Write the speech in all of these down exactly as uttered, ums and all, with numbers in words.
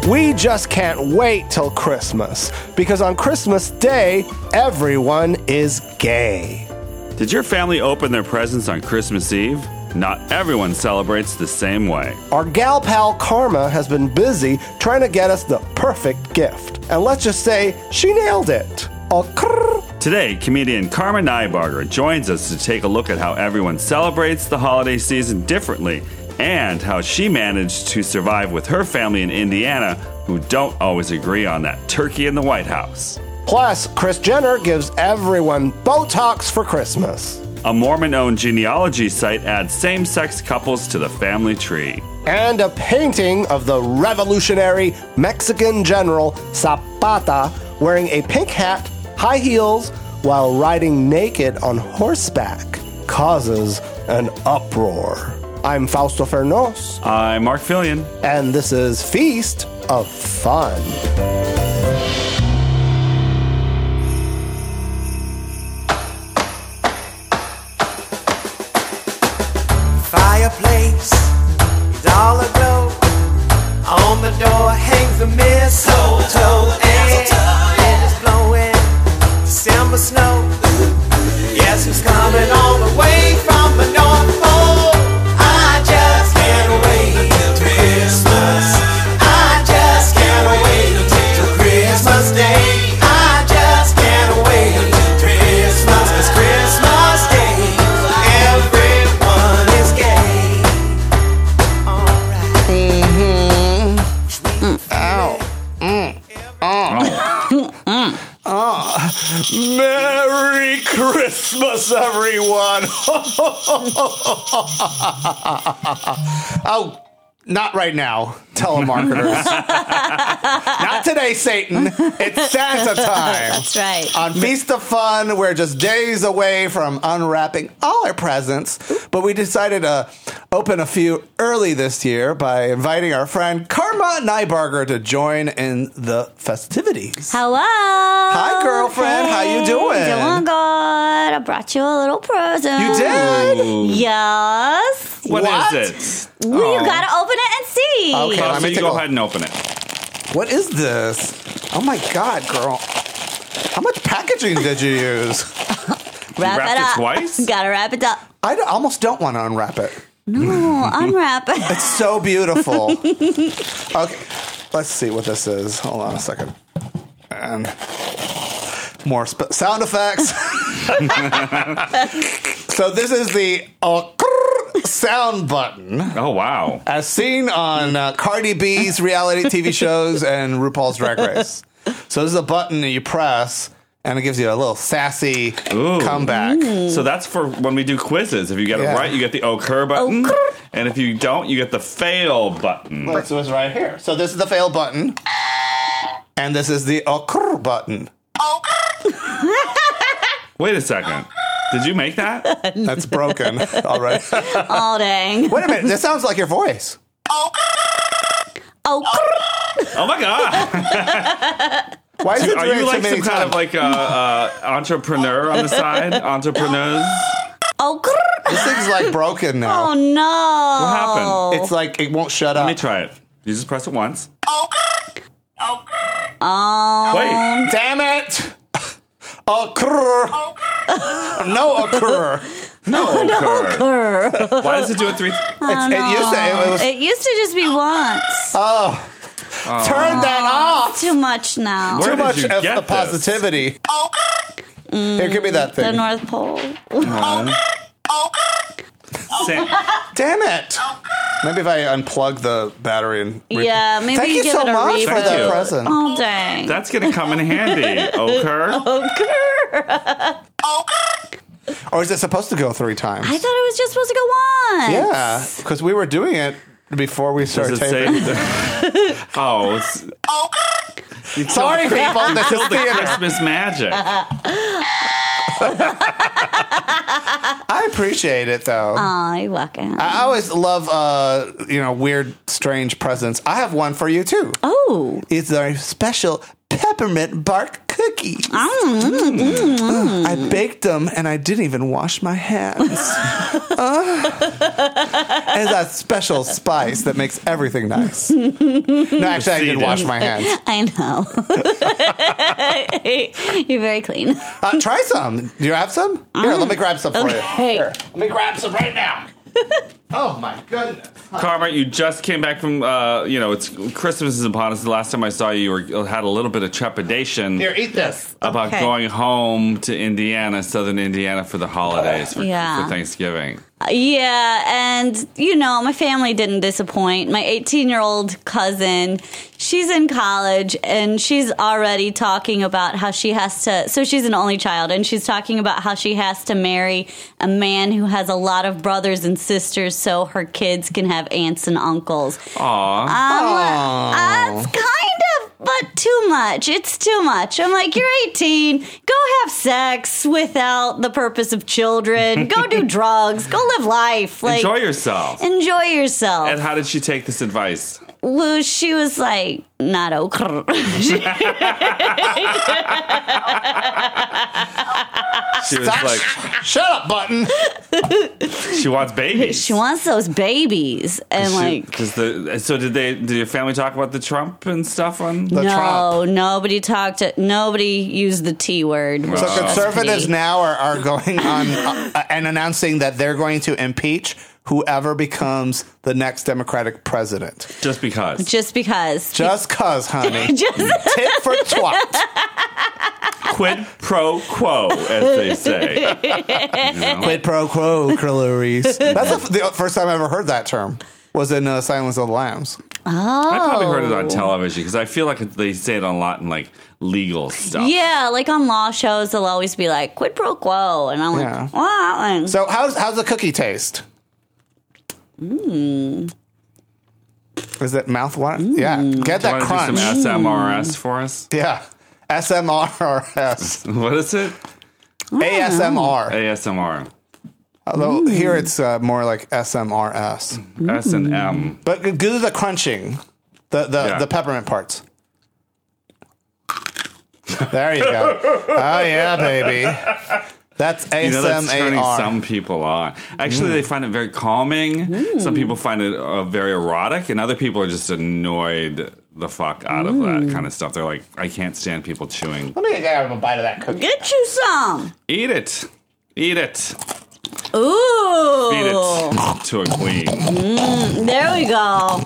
We just can't wait till Christmas, because on Christmas Day, everyone is gay. Did your family open their presents on Christmas Eve? Not everyone celebrates the same way. Our gal pal Karma has been busy trying to get us the perfect gift. And let's just say she nailed it. A krrr. Today, comedian Karma Nybarger joins us to take a look at how everyone celebrates the holiday season differently and how she managed to survive with her family in Indiana who don't always agree on that turkey in the White House. Plus, Kris Jenner gives everyone Botox for Christmas. A Mormon-owned genealogy site adds same-sex couples to the family tree. And a painting of the revolutionary Mexican general Zapata wearing a pink hat, high heels, while riding naked on horseback causes an uproar. I'm Fausto Fernos. I'm Mark Fillion. And this is Feast of Fun. Fireplace is all aglow. On the door hangs the mistletoe, and it is blowing December snow. Guess who's coming all the way from the North Pole? I just can't wait till Christmas. I just can't wait till Christmas Day. I just can't wait till Christmas, 'cause Christmas Day everyone is gay. Alright. Mm-hmm. Ow. Mm. Oh. Oh. Oh. Merry Christmas, everyone. Oh, not right now, telemarketers. Not today, Satan. It's Santa time. That's right. On Feast of Fun, we're just days away from unwrapping all our presents, but we decided to open a few early this year by inviting our friend Karma Nybarger to join in the festivities. Hello. Hi, girlfriend. How you doing? Doing good. I brought you a little present. You did? Ooh. Yes. What, What? is it? Well, you gotta open it and see. Okay. Oh, let so me you take go a- ahead and open it. What is this? Oh my God, girl. How much packaging did you use? Wrap wrapped it it up. twice? Gotta wrap it up. I d- almost don't want to unwrap it. No, unwrap it. It's so beautiful. Okay, let's see what this is. Hold on a second. And more sp- sound effects. So this is the uh, sound button, Oh, wow. as seen on uh, Cardi B's reality T V shows and RuPaul's Drag Race. So this is a button that you press, and it gives you a little sassy Ooh. comeback. So that's for when we do quizzes. If you get Yeah. it right, you get the occur button. Occur. And if you don't, you get the fail button. Look, so it's right here. So this is the fail button, and this is the occur button. Wait a second. Did you make that? That's broken. All right. Oh, dang. Wait a minute. This sounds like your voice. Oh, Oh, my God. Why is it Are doing you it so like many some kind times? of like uh, uh, entrepreneur on the side? Entrepreneurs? oh, This thing's like broken now. oh, no. What happened? It's like it won't shut Let up. me try it. You just press it once. Oh, Wait. Damn it! Occur. No occur. No occur. Why does it do it three? It's, it used to. It was. it used to just be once. Oh. Turn that off. Too much now. Where Too did much you of get the this? positivity. Here, give me that The thing. North Pole. Sam, Damn it! Maybe if I unplug the battery and. re- Yeah, maybe Thank you give so it a much reboot. for that you. present. Oh, dang. that's going to come in handy. Occur? Or is it supposed to go three times? I thought it was just supposed to go once. Yeah, because we were doing it before we Does started it say? taping. Oh, it's, you Sorry, killed- people. This is killed the theater. Christmas magic. I appreciate it, though. Oh, you're welcome. I always love, uh, you know, weird, strange presents. I have one for you, too. oh. It's our special peppermint bark cookies. Mm, mm, mm. I I baked them and I didn't even wash my hands. uh, and that special spice that makes everything nice. No, actually, I did wash my hands. I know. You're very clean. Uh, try some. Do you have some? Here, let me grab some for Okay. you. Here, let me grab some right now. Oh my goodness. Karma, you just came back from, uh, you know, it's Christmas is upon us. The last time I saw you, you were, had a little bit of trepidation Here, eat this. about Okay. going home to Indiana, southern Indiana, for the holidays, for, Yeah. for Thanksgiving. Yeah, and, you know, my family didn't disappoint. My eighteen-year-old cousin, she's in college, and she's already talking about how she has to... So she's an only child, and she's talking about how she has to marry a man who has a lot of brothers and sisters so her kids can have aunts and uncles. Aw. Um, That's kind of, but too much. It's too much. I'm like, you're eighteen. Go have sex without the purpose of children. Go do drugs. Go live life. Like, Enjoy yourself. Enjoy yourself. And how did she take this advice? Well, she was like, not okay. She was Stop. like, Shut up, Button. she wants babies. She wants those babies. And She- like, does the, so did they? Did your family talk about the Trump and stuff on? The no, Trump. nobody talked to, nobody used the T word. So which is conservatives pretty- now are, are going on uh, and announcing that they're going to impeach whoever becomes the next Democratic president. Just because. Just because. Just cuz, honey. Just- Tit for twat. Quid pro quo, as they say. You know? Quid pro quo, Clarice. That's the, the first time I ever heard that term. Was in uh, Silence of the Lambs. I probably heard it Oh. on television because I feel like they say it a lot in like legal stuff. Yeah, like on law shows, they'll always be like, quid pro quo. And I'm like, Yeah. wow. And So how's how's the cookie taste? Mm. Is it mouthwater? Yeah. Get Do you that want to crunch. do some S M R S for us? Yeah. S M R S. What is it? A S M R. A S M R. Although here it's uh, more like S M R S. S and M. But do the crunching, the the, Yeah. the peppermint parts. There you go. Oh yeah, baby. That's You know, A S that's M turning A R. some people on. Actually, they find it very calming. Some people find it uh, very erotic, and other people are just annoyed the fuck out of that kind of stuff. They're like, I can't stand people chewing. Let me have a bite of that cookie. get you some. Eat it. Eat it. Ooh. Feed it to a queen. There we go.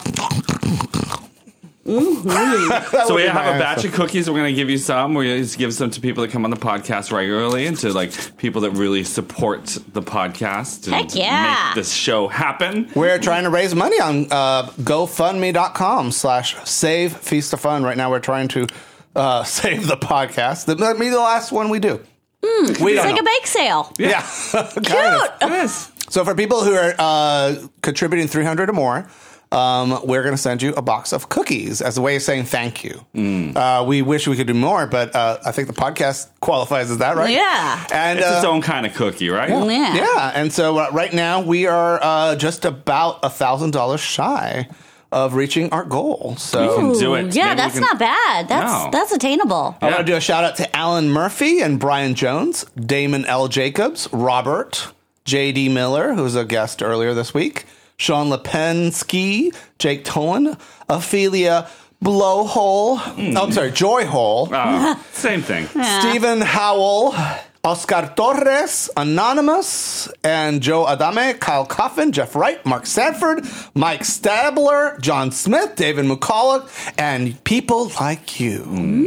So we be have my a batch answer. of cookies. We're going to give you some. We're going to give some to people that come on the podcast regularly and to like people that really support the podcast and Heck yeah. make this show happen. We're trying to raise money on uh, GoFundMe.com slash save Feast of Fun. Right now we're trying to uh, save the podcast. That might be the last one we do. we It's don't like know. a bake sale. Yeah. Kind of. It is. So for people who are uh, contributing three hundred or more, um, we're going to send you a box of cookies as a way of saying thank you. Uh, we wish we could do more, but uh, I think the podcast qualifies as that, right? Yeah. And It's uh, its own kind of cookie, right? Yeah. yeah, and so uh, right now we are uh, just about a thousand dollars shy of reaching our goal. So We can do it. Yeah, Maybe we that's can- not bad. That's No. that's attainable. I want to do a shout out to Alan Murphy and Brian Jones, Damon L. Jacobs, Robert, J D. Miller, who was a guest earlier this week, Sean Lipensky, Jake Tolan, Ophelia Blowhole, oh, I'm sorry, Joyhole, Ah, same thing. Stephen Howell, Oscar Torres, Anonymous, and Joe Adame, Kyle Coffin, Jeff Wright, Mark Sanford, Mike Stabler, John Smith, David McCulloch, and people like you.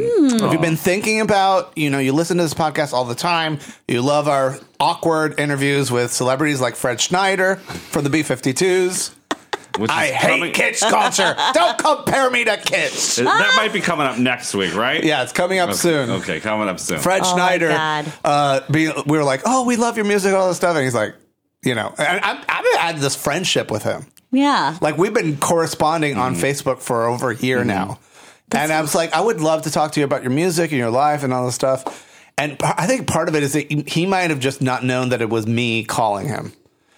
If you've been thinking about, you know, you listen to this podcast all the time, you love our awkward interviews with celebrities like Fred Schneider from the B fifty-twos. Which is I hate coming- kitsch culture. Don't compare me to kitsch. That might be coming up next week, right? Yeah, it's coming up Okay, soon. Okay, coming up soon. Fred Oh, my Schneider, God. uh, be, we were like, oh, we love your music, all this stuff. And he's like, you know, and I, I've had this friendship with him. Yeah. Like, we've been corresponding on Facebook for over a year now. And I was like, I would love to talk to you about your music and your life and all this stuff. And p- I think part of it is that he- he might have just not known that it was me calling him.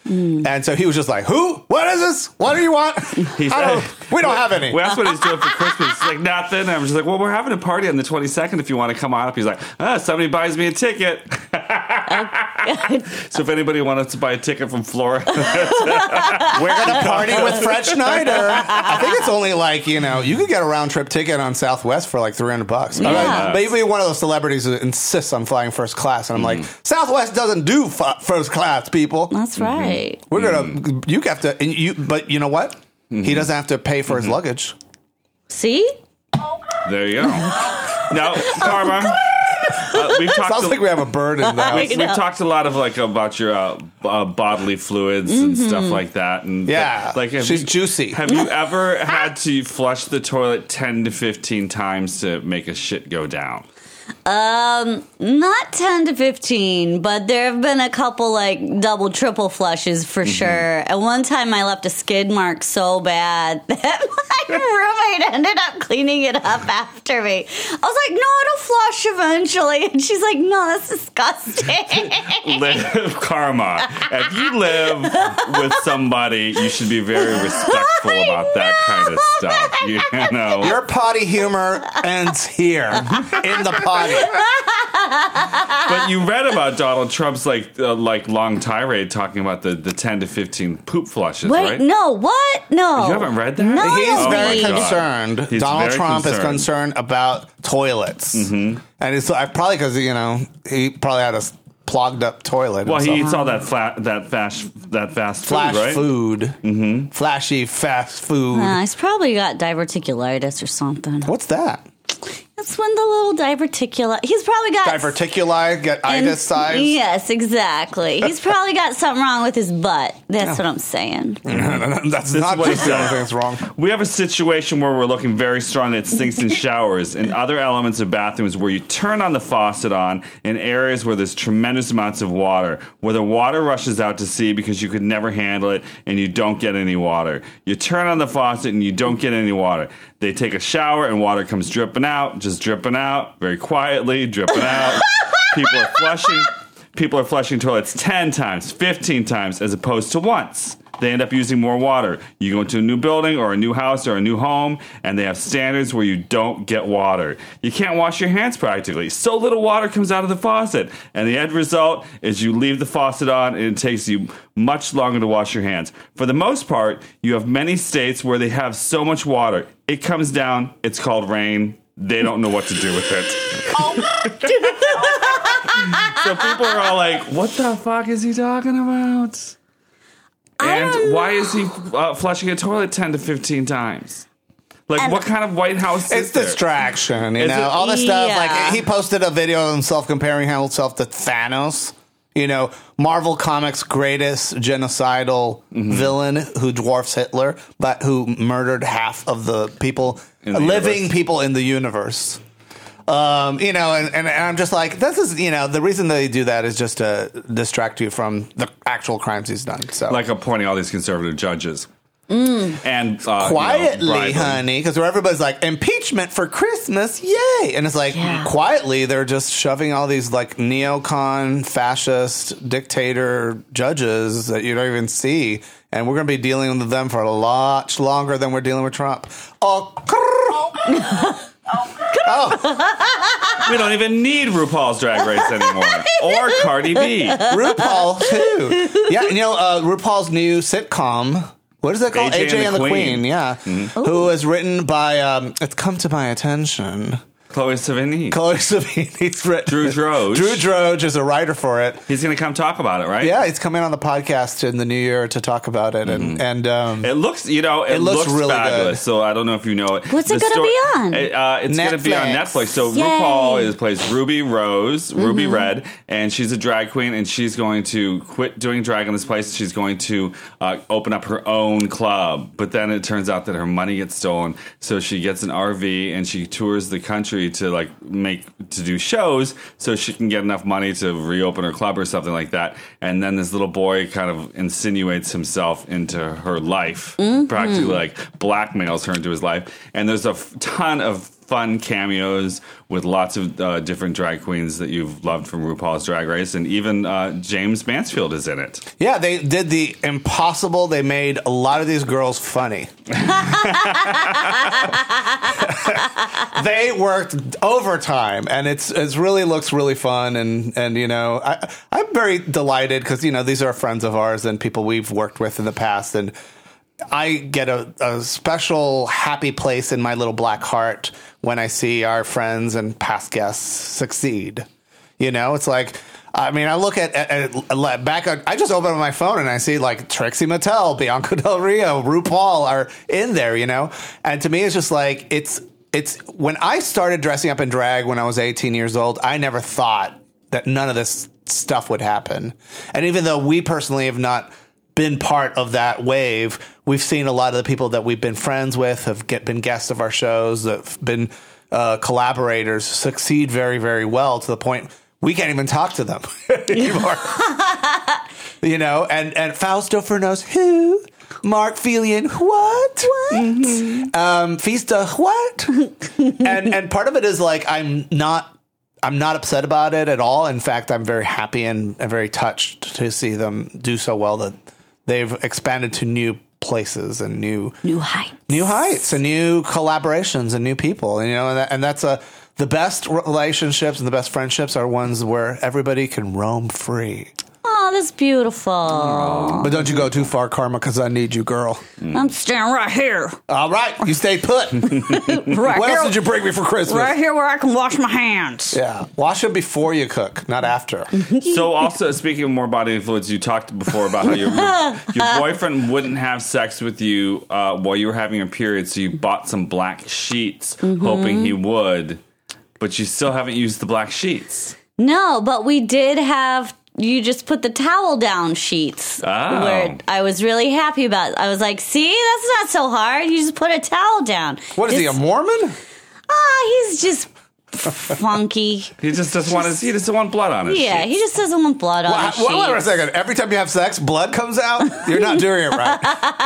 And so he was just like, who? What is this? What do you want? He's- I don't, we don't have any. We asked what he's doing for Christmas. He's like, nothing. And I'm just like, well, we're having a party on the twenty-second if you want to come on up. He's like, ah, somebody buys me a ticket. So if anybody wanted to buy a ticket from Florida, We're gonna party with Fred Schneider. I think it's only like, you know, you could get a round trip ticket on Southwest for like three hundred bucks. Yeah. I mean, maybe one of those celebrities that insists on flying first class, and I'm like, Southwest doesn't do f- first class, people. That's right. We're gonna, you have to, and you, but you know what? He doesn't have to pay for his luggage. See? there you go. Now, Karma, uh, we've talked. Sounds a- like we have a bird in the house. We've, we've talked a lot of like about your uh, uh, bodily fluids and stuff like that, and Yeah, like have she's you, juicy. Have you ever had to flush the toilet ten to fifteen times to make a shit go down? Um, not ten to fifteen, but there have been a couple like double, triple flushes for sure. And one time I left a skid mark so bad that my roommate ended up cleaning it up after me. I was like, no, it'll flush eventually. And she's like, no, that's disgusting. Live Karma. If you live with somebody, you should be very respectful about that kind of stuff. You know, Your potty humor ends here in the potty. but you read about Donald Trump's like uh, like long tirade talking about the, the ten to fifteen poop flushes, Wait, right? no, what? No. You haven't read that? No. He's Oh very my God. concerned. He's Donald very Trump concerned. is concerned about toilets, mm-hmm. and it's uh, probably because you know he probably had a s- clogged up toilet. Well, and he stuff. eats all that flat, that fast, that fast flash food, right? food, mm-hmm. flashy fast food. Uh, he's probably got diverticulitis or something. What's that? That's when the little diverticula. He's probably got Diverticuli, get and- itis size. Yes, exactly. He's probably got something wrong with his butt. That's what I'm saying. That's This not is what he just the only said. thing that's wrong. We have a situation where we're looking very strong at sinks and showers and other elements of bathrooms where you turn on the faucet on in areas where there's tremendous amounts of water, where the water rushes out to sea because you could never handle it and you don't get any water. You turn on the faucet and you don't get any water. They take a shower and water comes dripping out, just dripping out, very quietly, dripping out. People are flushing. People are flushing toilets ten times, fifteen times, as opposed to once. They end up using more water. You go into a new building or a new house or a new home, and they have standards where you don't get water. You can't wash your hands practically. So little water comes out of the faucet. And the end result is you leave the faucet on, and it takes you much longer to wash your hands. For the most part, you have many states where they have so much water. It comes down. It's called rain. They don't know what to do with it. So people are all like, what the fuck is he talking about? And why is he uh, flushing a toilet ten to fifteen times? Like, And- what kind of White House It's is there? distraction, you Is know. it- All this stuff. Yeah. Like he posted a video of himself comparing himself to Thanos. You know, Marvel Comics' greatest genocidal Mm-hmm. villain who dwarfs Hitler, but who murdered half of the people, In the living universe. people in the universe. Um, you know, and, and, and I'm just like, this is, you know, the reason they do that is just to distract you from the actual crimes he's done. So, Like appointing all these conservative judges. And uh, quietly, you know, bribing. honey, because everybody's like impeachment for Christmas, yay! And it's like Yeah. quietly they're just shoving all these like neocon, fascist, dictator judges that you don't even see, and we're going to be dealing with them for a lot longer than we're dealing with Trump. Oh, We don't even need RuPaul's Drag Race anymore. Or Cardi B. RuPaul too. Yeah, you know uh, RuPaul's new sitcom. What is it called? A J A J and the Queen. Yeah, who was written by. Um, it's come to my attention. Chloe Sevigny. Chloe Sevigny's written. Drew Droge. Drew Droge is a writer for it. He's going to come talk about it, right? Yeah, he's coming on the podcast in the new year to talk about it, and and um, It looks, you know, it, It looks looks, really fabulous. good. So I don't know if you know it. What's it The gonna be on? It, uh, it's going to be on Netflix. Netflix. So Yay. RuPaul is plays Ruby Rose, Ruby Red, and she's a drag queen, and she's going to quit doing drag in this place. She's going to uh, open up her own club. But then it turns out that her money gets stolen, so she gets an R V and she tours the country to like make to do shows so she can get enough money to reopen her club or something like that. And then this little boy kind of insinuates himself into her life, practically like blackmails her into his life. And there's a f- ton of fun cameos with lots of uh, different drag queens that you've loved from RuPaul's Drag Race, and even uh, James Mansfield is in it. Yeah, they did the impossible. They made a lot of these girls funny. They worked overtime, and it's it really looks really fun. And, and you know, I, I'm very delighted because, you know, these are friends of ours and people we've worked with in the past. And I get a, a special happy place in my little black heart when I see our friends and past guests succeed. You know, it's like, I mean, I look at, at, at back. I just open up my phone and I see like Trixie Mattel, Bianca Del Rio, RuPaul are in there. You know, and to me, it's just like it's it's when I started dressing up in drag when I was eighteen years old. I never thought that none of this stuff would happen, and even though we personally have not been part of that wave, we've seen a lot of the people that we've been friends with have get, been guests of our shows, that have been uh, collaborators, succeed very, very well to the point we can't even talk to them anymore. You know, and, and Fausto Fernos, who? Mark Felian, what? What? Mm-hmm. Um, Fista, what? and and part of it is like I'm not I'm not upset about it at all. In fact, I'm very happy and, and very touched to see them do so well that they've expanded to new places and new New heights. new heights and new collaborations and new people. And, you know, and, that, and that's a the best relationships and the best friendships are ones where everybody can roam free. Oh, that's beautiful. But don't you go too far, Karma, because I need you, girl. I'm standing right here. All right, you stay put. Right What here, else did you bring me for Christmas? right here where I can wash my hands. Yeah, wash them before you cook, not after. So also, speaking of more bodily fluids, you talked before about how your, your, your boyfriend wouldn't have sex with you uh, while you were having your period, so you bought some black sheets, Mm-hmm. hoping he would, but you still haven't used the black sheets. No, but we did have, you just put the towel down sheets. Oh. Where I was really happy about it. I was like, see, that's not so hard. You just put a towel down. What is he, a Just- Mormon? Ah, he's just funky. He just doesn't want his, he doesn't want blood on his Yeah, sheets. he just doesn't want blood on Well, his wait, wait a sheets. second. Every time you have sex, blood comes out? You're not doing it right.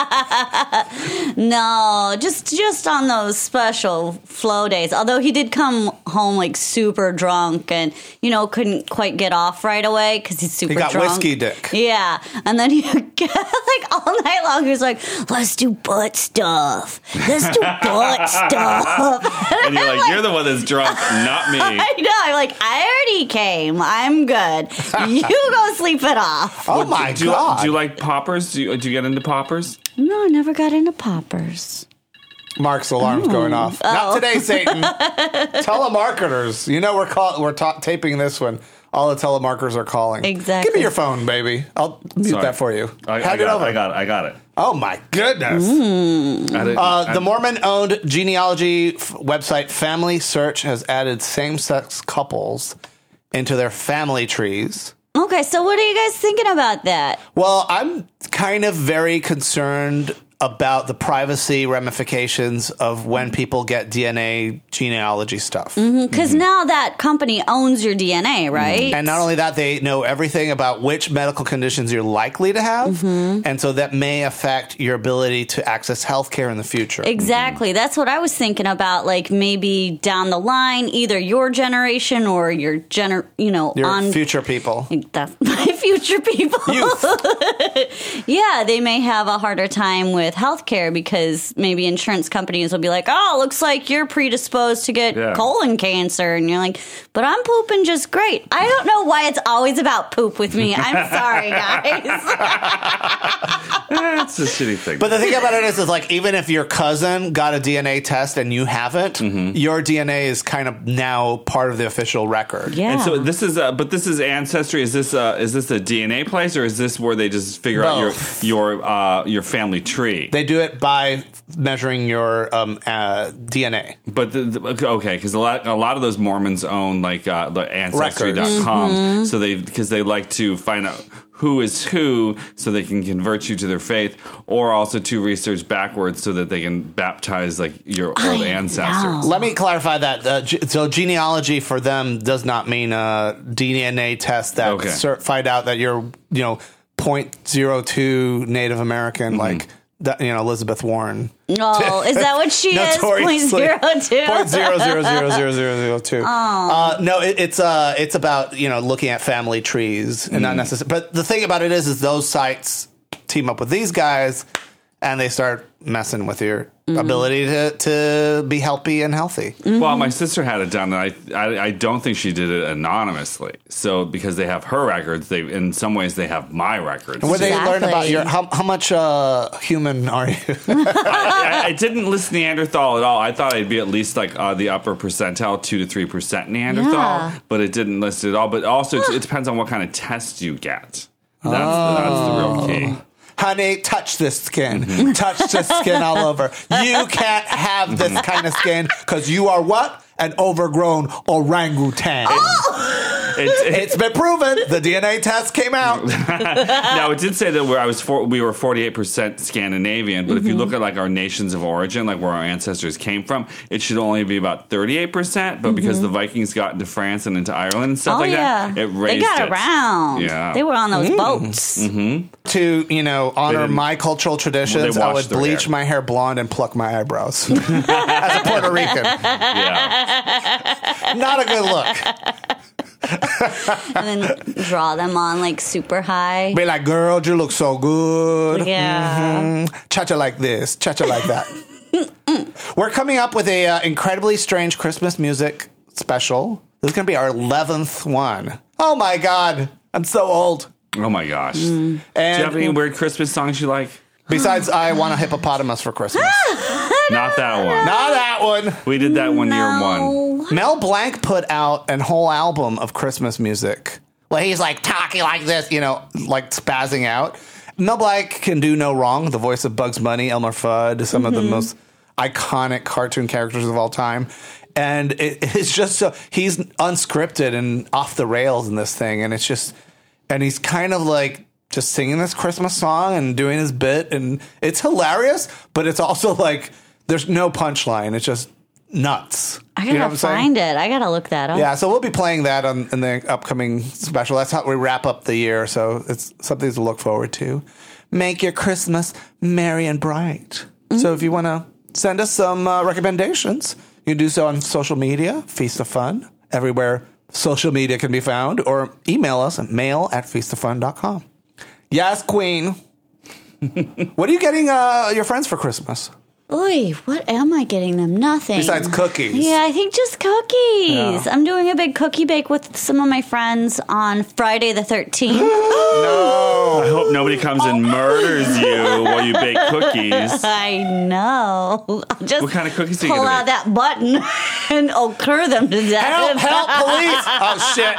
No, just just on those special flow days. Although he did come home like super drunk and, you know, couldn't quite get off right away because he's super He got drunk. whiskey dick. Yeah. And then he like all night long he was like, let's do butt stuff. Let's do butt stuff. And you're like, you're the one that's drunk, not me. I know. I'm like, I already came. I'm good. You go sleep it off. Oh, my do you, God. Do you like poppers? Do you, do you get into poppers? No, I never got into poppers. Mark's alarm's going off. Not today, Satan. Telemarketers. You know we're call- we're ta- taping this one. All the telemarketers are calling. Exactly. Give me your phone, baby. I'll mute Sorry. that for you. I, I Hand it got over. it. I got it. I got it. Oh, my goodness. I didn't- Uh, I- the Mormon-owned genealogy f- website Family Search has added same-sex couples into their family trees. Okay, so what are you guys thinking about that? Well, I'm kind of very concerned about the privacy ramifications of when people get D N A genealogy stuff. Because now that company owns your D N A, right? And not only that, they know everything about which medical conditions you're likely to have. And so that may affect your ability to access healthcare in the future. Exactly. That's what I was thinking about. Like maybe down the line, either your generation or your gener, you know, Your on future people. that's my future people. Youth. Yeah, they may have a harder time with healthcare because maybe insurance companies will be like, "Oh, looks like you're predisposed to get Yeah. colon cancer," and you're like, "But I'm pooping just great." I don't know why it's always about poop with me. I'm sorry, guys. That's a shitty thing. But the thing about it is, is like, even if your cousin got a D N A test and you haven't, your D N A is kind of now part of the official record. Yeah. And so this is, uh, but this is Ancestry. Is this, uh, is this a D N A place, or is this where they just figure Both. out your your uh, your family tree? They do it by measuring your um, uh, D N A. But the, the, okay, because a lot a lot of those Mormons own like uh, the Ancestry dot com, Mm-hmm. so they because they like to find out who is who, so they can convert you to their faith, or also to research backwards so that they can baptize like your old I ancestors. know. Let me clarify that. Uh, ge- so genealogy for them does not mean a D N A test that Okay. cer- find out that you're, you know, zero point zero two Native American, like that, you know, Elizabeth Warren. Oh, is that what she is? Point Notoriously. zero two. Point zero zero zero zero zero zero two. Uh, no, it, it's uh, it's about you know looking at family trees and not necessarily. But the thing about it is, is those sites team up with these guys, and they start messing with your ability to, to be healthy and healthy. Well, my sister had it done, and I, I I don't think she did it anonymously. So because they have her records, they in some ways they have my records. Where they Exactly. learn about your how how much uh, human are you? I, I didn't list Neanderthal at all. I thought I'd be at least like uh, the upper percentile, two to three percent Neanderthal, Yeah. but it didn't list it at all. But also, it, it depends on what kind of test you get. That's, the, that's the real key. Honey, touch this skin. Touch this skin all over. You can't have this kind of skin because you are what? An overgrown orangutan. It's, it's, It's been proven. The D N A test came out. now, it did say that we're, I was for, we were forty-eight percent Scandinavian, but if you look at like our nations of origin, like where our ancestors came from, it should only be about thirty-eight percent. But because the Vikings got into France and into Ireland and stuff Oh, like yeah. that, it raised They got it. around. Yeah. They were on those boats. To, you know, honor didn't- my cultural traditions, Well, they I would washed their bleach hair. my hair blonde and pluck my eyebrows. As a Puerto Rican. Yeah. Not a good look. And then draw them on like super high. Be like, girl, you look so good. Yeah. Mhm. Cha-cha like this, cha-cha like that. We're coming up with a uh, incredibly strange Christmas music special. This is going to be our eleventh one. Oh my God. I'm so old. Oh my gosh. Mm. Do you have And any weird Christmas songs you like? besides, I want a hippopotamus for Christmas. Not that one. Not that one. We did that one year one. Mel Blanc put out a whole album of Christmas music. Well, he's like talking like this, you know, like spazzing out. Mel Blanc can do no wrong. The voice of Bugs Bunny, Elmer Fudd, some of the most iconic cartoon characters of all time. And it, it's just so, he's unscripted and off the rails in this thing. And it's just, and he's kind of like just singing this Christmas song and doing his bit. And it's hilarious, but it's also like, there's no punchline. It's just nuts. I You know gotta what I'm saying? find it. I gotta look that up. Yeah, so we'll be playing that on in the upcoming special. That's how we wrap up the year, so it's something to look forward to. Make your Christmas merry and bright. So if you want to send us some uh, recommendations, you can do so on social media, Feast of Fun, everywhere social media can be found, or email us at mail at feast of fun dot com. Yes, Queen. What are you getting uh, your friends for Christmas? Oy, what am I getting them? Nothing. Besides cookies. Yeah, I think just cookies. I'm doing a big cookie bake with some of my friends on Friday the thirteenth. I hope nobody comes and murders you while you bake cookies. I know. I'll just What kind of cookies are you pull gonna out make? that button and occur them to death. Help, help, police! Oh, shit.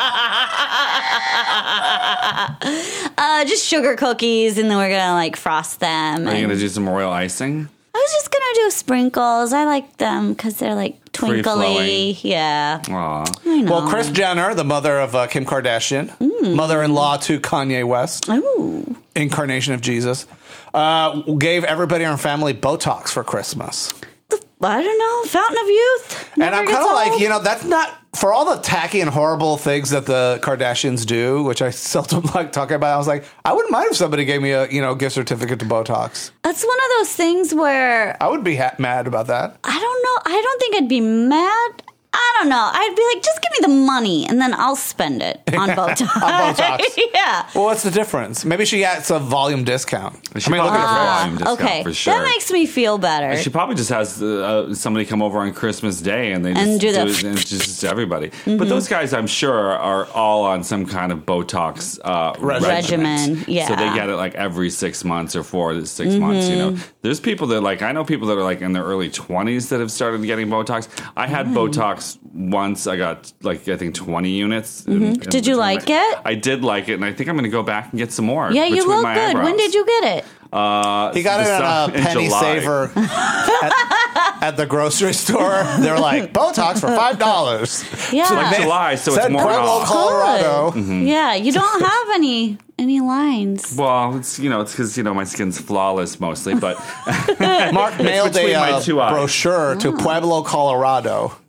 Uh, just sugar cookies, and then we're gonna like frost them. Are you and- going to do some royal icing? I was just gonna do sprinkles. I like them because they're like twinkly. Free-flowing. Yeah, Aw. I know. Well, Kris Jenner, the mother of uh, Kim Kardashian, mother-in-law to Kanye West, Ooh. incarnation of Jesus, uh, gave everybody in her family Botox for Christmas. I don't know. Fountain of youth. And Never I'm gets kind of like, old. you know, that's not, for all the tacky and horrible things that the Kardashians do, which I seldom like talking about, I was like, I wouldn't mind if somebody gave me a, you know, gift certificate to Botox. That's one of those things where I would be ha- mad about that. I don't know. I don't think I'd be mad. I don't know. I'd be like, just give me the money and then I'll spend it on Botox. On Botox. yeah. Well, what's the difference? Maybe she gets a volume discount. She I mean, look probably at her has face. a volume discount Okay. for sure. That makes me feel better. She probably just has uh, somebody come over on Christmas Day and they just And do the- it, and it's just everybody. But those guys, I'm sure, are all on some kind of Botox uh, Regimen. Regimen, yeah. So they get it like every six months or four to six months. You know, there's people that like I know people that are like in their early twenties that have started getting Botox. I had Botox once. I got like I think twenty units. in- in Did you between like my- it? I did like it, and I think I'm going to go back and get some more. yeah, you between look my good. eyebrows. When did you get it? Uh, He got it this- at a in penny July. saver at, at the grocery store. They're like, Botox for five dollars. Yeah. Like July, so it's Said more Pueblo, off. Colorado. Mm-hmm. Yeah, you don't have any any lines. Well, it's you know it's because you know my skin's flawless mostly, but Mark mailed between a my uh, two eyes. brochure to Pueblo, Colorado.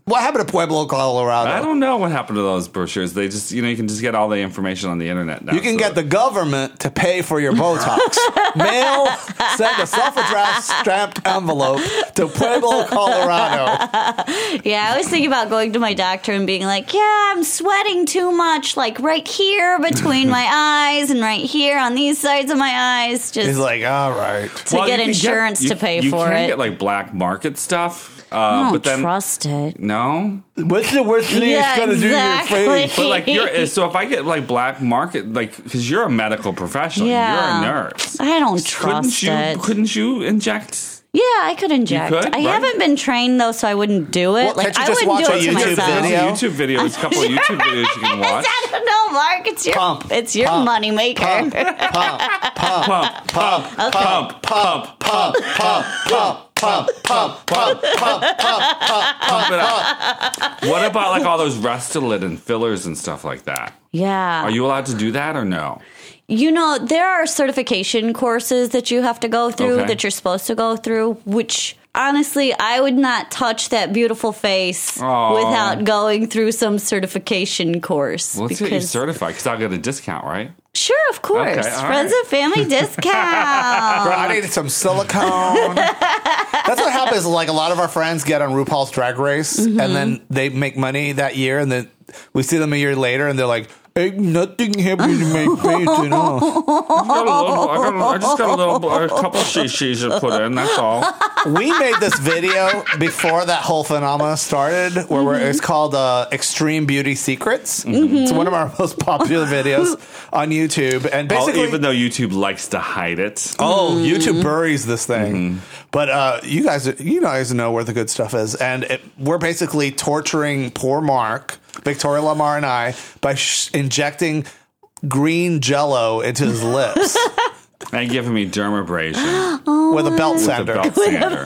What happened to Pueblo, Colorado? I don't know what happened to those brochures. They just, you know, you can just get all the information on the internet now. You can so. get the government to pay for your Botox. Mail, send a self-addressed stamped envelope to Pueblo, Colorado. Yeah, I was thinking about going to my doctor and being like, yeah, I'm sweating too much, like right here between my eyes and right here on these sides of my eyes. Just He's like, all right. to Well, get you can insurance you- to pay you for can it. get like black market stuff. Uh, I don't but then, trust it. no, What's the worst thing Yeah, it's going to do to your exactly. face? but like you're so if I get like black market, like because you're a medical professional, Yeah. you're a nurse. I don't couldn't trust you? it. Couldn't you inject? Yeah, I could inject. could, I right? haven't been trained though, so I wouldn't do it. Well, like can't you I just wouldn't watch do a it to YouTube myself. video? There's a YouTube videos, a couple of YouTube videos you can watch. I don't know, Mark. It's your Pump, it's your pump, money maker. pump, pump, Pump, pump, pump, pump, pump, pump, pump, pump, pump, pump, pump, pump, pump. pump it up. What about like all those Restylane and fillers and stuff like that? Yeah. Are you allowed to do that or no? You know, there are certification courses that you have to go through Okay. that you're supposed to go through, which honestly, I would not touch that beautiful face Aw. without going through some certification course. Well, let's get you certified because I'll get a discount, right? Sure, of course. Okay, all Friends right. and family discount. Bro, I needed some silicone. That's what happens. Like a lot of our friends get on RuPaul's Drag Race, Mm-hmm. and then they make money that year, and then we see them a year later, and they're like, "Ain't nothing happened to my face at all." I, got a little, I, got a, I just got a little, a couple shishis to put in. That's all. We made this video before that whole phenomena started, where we're, it's called uh, "Extreme Beauty Secrets." It's one of our most popular videos on YouTube, and Oh, basically, even though YouTube likes to hide it. Oh, YouTube buries this thing. But uh, you guys, you guys know where the good stuff is, and it, we're basically torturing poor Mark, Victoria Lamar, and I by sh- injecting green Jello into his lips And giving me dermabrasion with a belt with a sander. belt sander.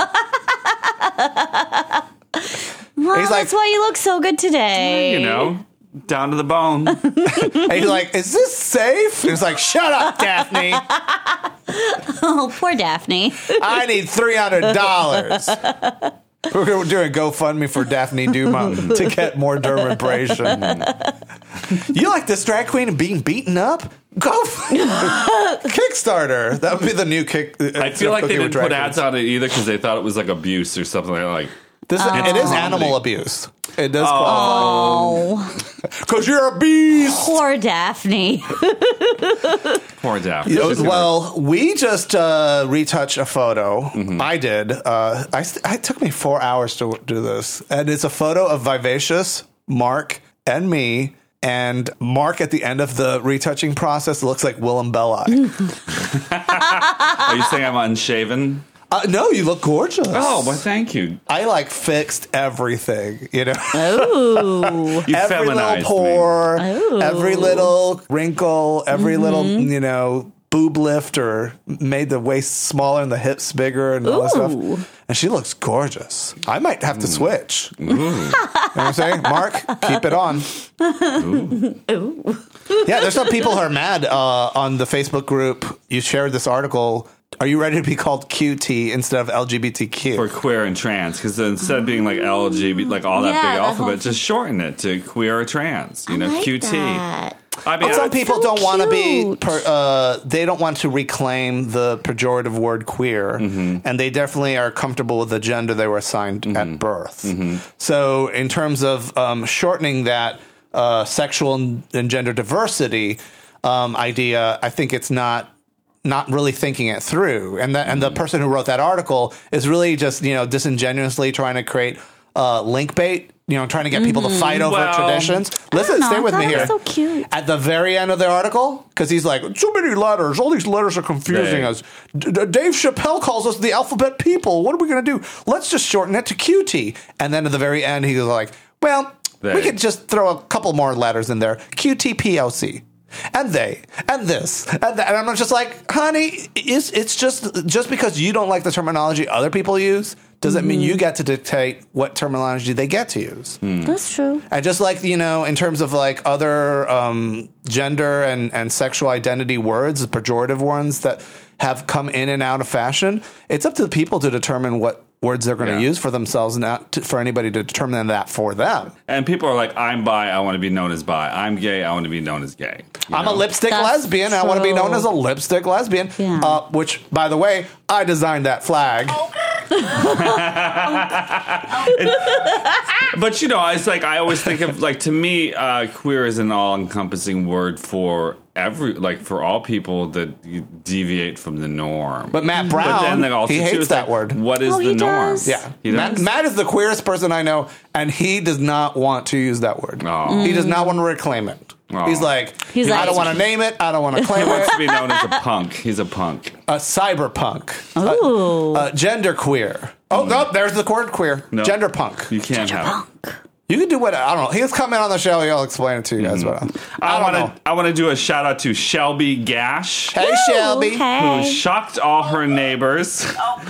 Well, He's like- that's why you look so good today. You know, down to the bone. And he's like, "Is this safe?" And he's like, "Shut up, Daphne! Oh, poor Daphne. I need three hundred dollars." We're doing a GoFundMe for Daphne Duma to get more dermabrasion. You like this drag queen and being beaten up? Go Kickstarter. That would be the new kick. I feel like they didn't put ads on it either because they thought it was like abuse or something like. This is, it is animal abuse. It does qualify. Oh, Because you're a beast. poor Daphne. Poor Daphne. You know, She's gonna- well, we just uh, retouched a photo. Mm-hmm. I did. Uh, I, st- it took me four hours to do this. And it's a photo of Vivacious, Mark, and me. And Mark, at the end of the retouching process, looks like Willem Belli. Are you saying I'm unshaven? uh, no, you look gorgeous. Oh, well, thank you. I like fixed everything, you know. Oh, You Every little feminized me. pore, Oh. every little wrinkle, every Mm-hmm. little, you know, boob lift or made the waist smaller and the hips bigger and all that Ooh. stuff. And she looks gorgeous. I might have to switch. You know what I'm saying? Mark, keep it on. Yeah, there's some people who are mad uh, on the Facebook group. You shared this article. Are you ready to be called Q T instead of L G B T Q? For queer and trans, because instead of being like L G B T, like all that Yeah, big the alphabet, whole- just shorten it to queer or trans. You I know, like Q T. that. I mean, But some I- people so don't want to be, cute. per, uh, they don't want to reclaim the pejorative word queer, Mm-hmm. and they definitely are comfortable with the gender they were assigned Mm-hmm. at birth. So, in terms of um, shortening that uh, sexual and, and gender diversity um, idea, I think it's not not really thinking it through. And that, and the person who wrote that article is really just, you know, disingenuously trying to create uh, link bait. You know, trying to get people to fight over Well, traditions. Listen, know, stay I with me thought it here. was so cute. At the very end of the article, because he's like, so many letters. All these letters are confusing They- us. D- D- Dave Chappelle calls us the alphabet people. What are we going to do? Let's just shorten it to Q T. And then at the very end, he's like, well, They. we could just throw a couple more letters in there. Q T P O C. And they, and this, and that. And I'm just like, honey, it's, it's just, just because you don't like the terminology other people use doesn't mean you get to dictate what terminology they get to use. That's true. And just like, you know, in terms of like other um, gender and, and sexual identity words, the pejorative ones that have come in and out of fashion, it's up to the people to determine what words they're going to Yeah. use for themselves, not to, for anybody to determine that for them. And people are like, I'm bi, I want to be known as bi. I'm gay, I want to be known as gay. You I'm know? a lipstick That's lesbian. I want to be known true. as a lipstick lesbian. Yeah. Uh, which, by the way, I designed that flag. But you know, it's like I always think of like to me, uh, queer is an all-encompassing word for every like for all people that you deviate from the norm. But Matt Brown, But then, like, also he too, hates it's that like, word. What is Oh, the he norm? does? Yeah, He Matt, does? Matt is the queerest person I know, and he does not want to use that word. Oh. He does not want to reclaim it. Oh. He's like, He's I like- don't want to name it. I don't want to claim He wants to it. be known as a punk. He's a punk. A cyberpunk, Ooh. uh, gender queer. Oh, no, there's the word queer. No. Gender punk. You can't have. You can do what I don't know. He's coming on the show. He'll explain it to you guys. But uh, I, I don't want know. to. I want to do a shout out to Shelby Gash, Hey, Shelby. who Hey. shocked all her neighbors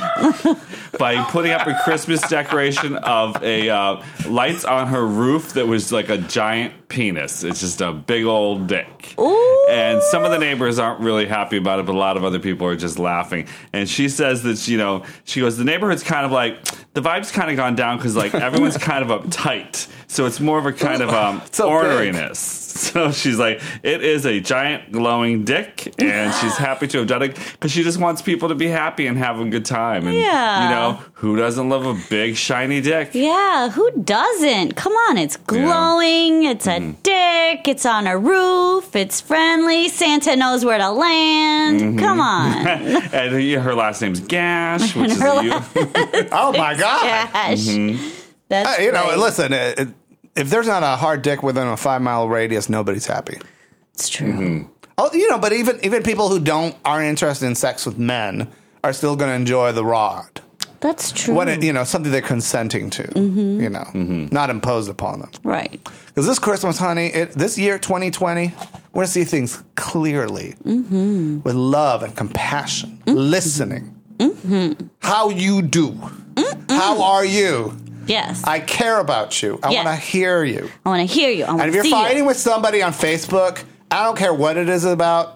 by putting up a Christmas decoration of a uh, lights on her roof that was like a giant penis. It's just a big old dick. Ooh. And some of the neighbors aren't really happy about it, but a lot of other people are just laughing. And she says that, you know, she goes, the neighborhood's kind of like, the vibe's kind of gone down because, like, everyone's kind of uptight. So it's more of a kind of um, So big. orneriness. So she's like, it is a giant glowing dick, and she's happy to have done it because she just wants people to be happy and have a good time. And, Yeah. you know, who doesn't love a big, shiny dick? Yeah, who doesn't? Come on, it's glowing, it's a dick, it's on a roof, it's friendly, Santa knows where to land. Come on. And uh, her last name's Gash, which is her a you. Oh my god. Gosh. That's Uh, you know, great. listen. It, it, if there's not a hard dick within a five mile radius, nobody's happy. It's true. Oh, you know, but even even people who don't aren't interested in sex with men are still going to enjoy the rod That's true. when it, you know, something they're consenting to. You know, not imposed upon them. Right. Because this Christmas, honey, it, this year, twenty twenty, we're going to see things clearly with love and compassion, listening. How you do? How are you? Yes. I care about you. I Yes. want to hear you. I want to hear you. I want And if to you're see fighting you. with somebody on Facebook, I don't care what it is about,